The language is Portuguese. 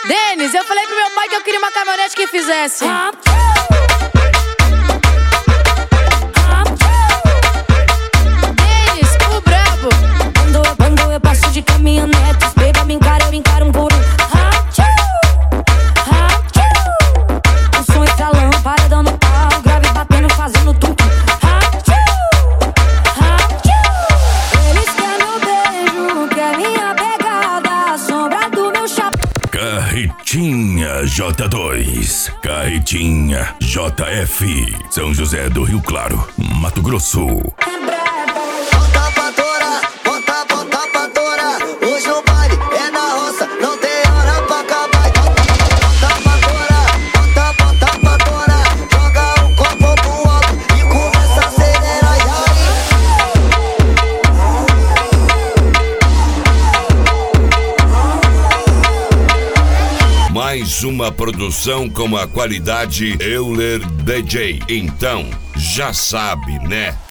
Denis, eu falei pro meu pai que eu queria uma caminhonete que fizesse. Denis, o brabo. Quando eu passo de caminhonete, os beba me encaram, eu encaro um por um. O som entra lâmpada dando pau, grave batendo, fazendo tum-tum. Eles querem meu beijo, quer minha pegada, a sombra do meu chapéu. Carretinha J2, Carretinha JF, São José do Rio Claro, Mato Grosso. Bota pra torar, bota pra torar. Hoje o baile é na roça, não tem hora pra acabar. Bota pra torar, bota pra torar. Joga um copo pro alto e começa a acelerar. Mais uma produção com a qualidade Euler DJ. Então, já sabe, né?